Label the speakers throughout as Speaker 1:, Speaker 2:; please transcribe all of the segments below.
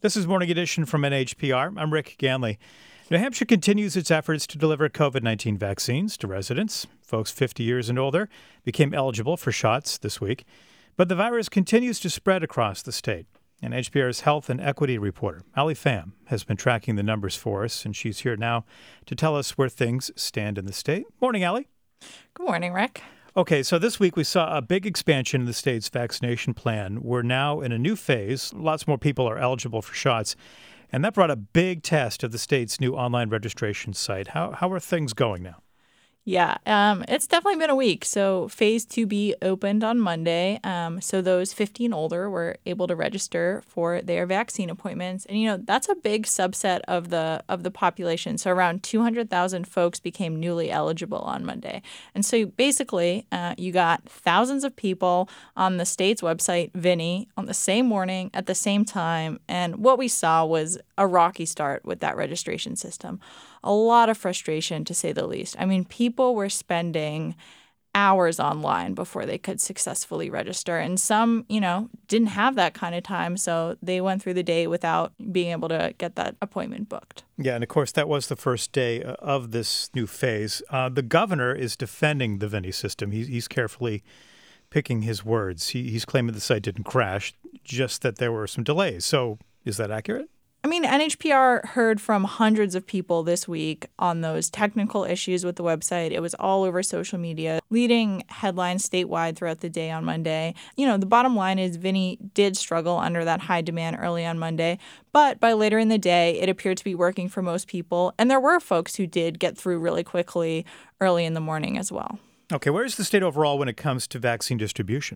Speaker 1: This is Morning Edition from NHPR. I'm Rick Ganley. New Hampshire continues its efforts to deliver COVID-19 vaccines to residents. Folks 50 years and older became eligible for shots this week. But the virus continues to spread across the state. NHPR's health and equity reporter, Ali Pham, has been tracking the numbers for us, and she's here now to tell us where things stand in the state. Morning, Ali.
Speaker 2: Good morning, Rick.
Speaker 1: Okay, so this week we saw a big expansion in the state's vaccination plan. We're now in a new phase. Lots more people are eligible for shots. And that brought a big test of the state's new online registration site. How are things going now?
Speaker 2: Yeah, it's definitely been a week. So Phase 2B opened on Monday. So those 50 and older were able to register for their vaccine appointments. And, that's a big subset of the population. So around 200,000 folks became newly eligible on Monday. And so basically, you got thousands of people on the state's website, Vinny, on the same morning at the same time. And what we saw was a rocky start with that registration system. A lot of frustration, to say the least. I mean, people were spending hours online before they could successfully register. And some, didn't have that kind of time. So they went through the day without being able to get that appointment booked.
Speaker 1: Yeah, and of course, that was the first day of this new phase. The governor is defending the Vinny system. He's carefully picking his words. He's claiming the site didn't crash, just that there were some delays. So is that accurate?
Speaker 2: I mean, NHPR heard from hundreds of people this week on those technical issues with the website. It was all over social media, leading headlines statewide throughout the day on Monday. The bottom line is Vinny did struggle under that high demand early on Monday, but by later in the day, it appeared to be working for most people. And there were folks who did get through really quickly early in the morning as well.
Speaker 1: Okay, where's the state overall when it comes to vaccine distribution?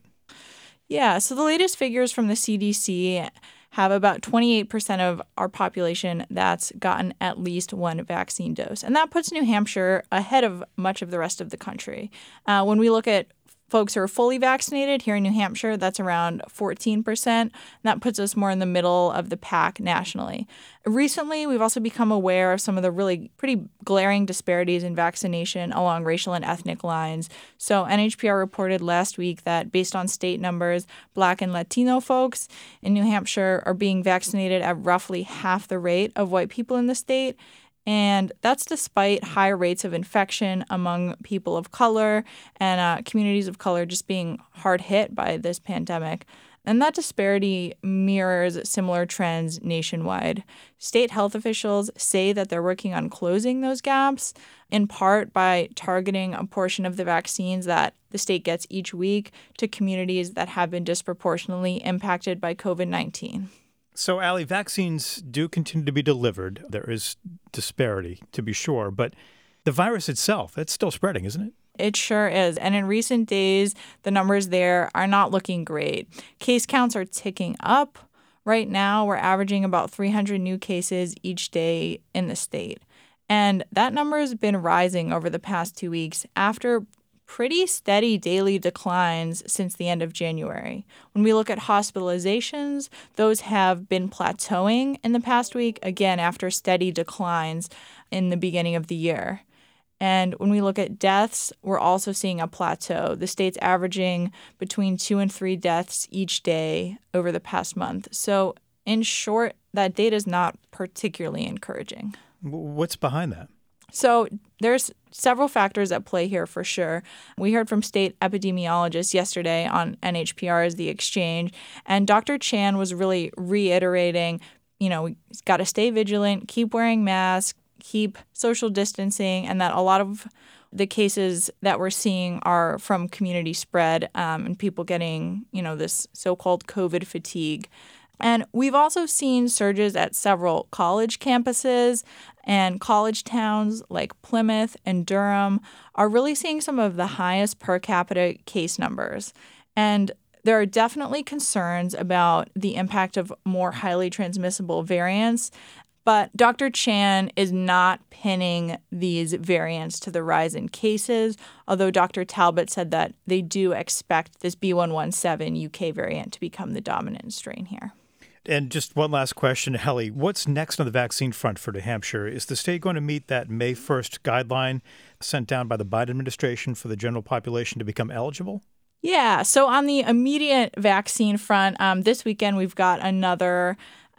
Speaker 2: Yeah, so the latest figures from the CDC have about 28% of our population that's gotten at least one vaccine dose. And that puts New Hampshire ahead of much of the rest of the country. When we look at folks who are fully vaccinated here in New Hampshire, that's around 14%. And that puts us more in the middle of the pack nationally. Recently, we've also become aware of some of the really pretty glaring disparities in vaccination along racial and ethnic lines. So NHPR reported last week that based on state numbers, Black and Latino folks in New Hampshire are being vaccinated at roughly half the rate of white people in the state. And that's despite higher rates of infection among people of color and communities of color just being hard hit by this pandemic. And that disparity mirrors similar trends nationwide. State health officials say that they're working on closing those gaps, in part by targeting a portion of the vaccines that the state gets each week to communities that have been disproportionately impacted by COVID-19.
Speaker 1: So, Ali, vaccines do continue to be delivered. There is disparity, to be sure, but the virus itself, it's still spreading, isn't it?
Speaker 2: It sure is. And in recent days, the numbers there are not looking great. Case counts are ticking up. Right now, we're averaging about 300 new cases each day in the state. And that number has been rising over the past 2 weeks after pretty steady daily declines since the end of January. When we look at hospitalizations, those have been plateauing in the past week, again, after steady declines in the beginning of the year. And when we look at deaths, we're also seeing a plateau. The state's averaging between 2 and 3 deaths each day over the past month. So in short, that data is not particularly encouraging.
Speaker 1: What's behind that?
Speaker 2: So there's several factors at play here for sure. We heard from state epidemiologists yesterday on NHPR's The Exchange, and Dr. Chan was really reiterating, we got to stay vigilant, keep wearing masks, keep social distancing, and that a lot of the cases that we're seeing are from community spread and people getting, this so-called COVID fatigue. And we've also seen surges at several college campuses, and college towns like Plymouth and Durham are really seeing some of the highest per capita case numbers. And there are definitely concerns about the impact of more highly transmissible variants. But Dr. Chan is not pinning these variants to the rise in cases, although Dr. Talbot said that they do expect this B.1.1.7 UK variant to become the dominant strain here.
Speaker 1: And just one last question, Helly. What's next on the vaccine front for New Hampshire? Is the state going to meet that May 1st guideline sent down by the Biden administration for the general population to become eligible?
Speaker 2: Yeah. So on the immediate vaccine front, this weekend we've got another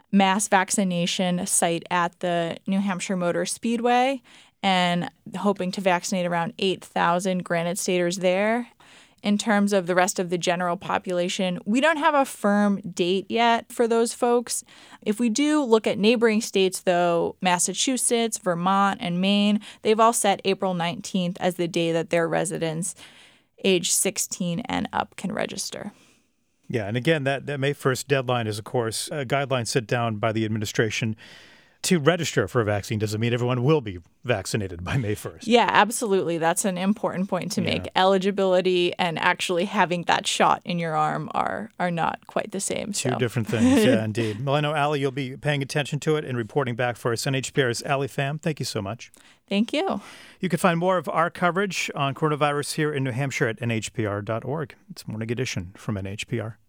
Speaker 2: mass vaccination site at the New Hampshire Motor Speedway and hoping to vaccinate around 8,000 Granite Staters there. In terms of the rest of the general population, we don't have a firm date yet for those folks. If we do look at neighboring states, though, Massachusetts, Vermont, and Maine, they've all set April 19th as the day that their residents age 16 and up can register.
Speaker 1: Yeah, and again, that May 1st deadline is, of course, a guideline set down by the administration to register for a vaccine. Doesn't mean everyone will be vaccinated by May 1st.
Speaker 2: Yeah, absolutely. That's an important point to make. Eligibility and actually having that shot in your arm are not quite the same.
Speaker 1: Two different things, yeah, indeed. Well, I know, Allie, you'll be paying attention to it and reporting back for us. NHPR's Allie Pham, thank you so much.
Speaker 2: Thank you.
Speaker 1: You can find more of our coverage on coronavirus here in New Hampshire at nhpr.org. It's Morning Edition from NHPR.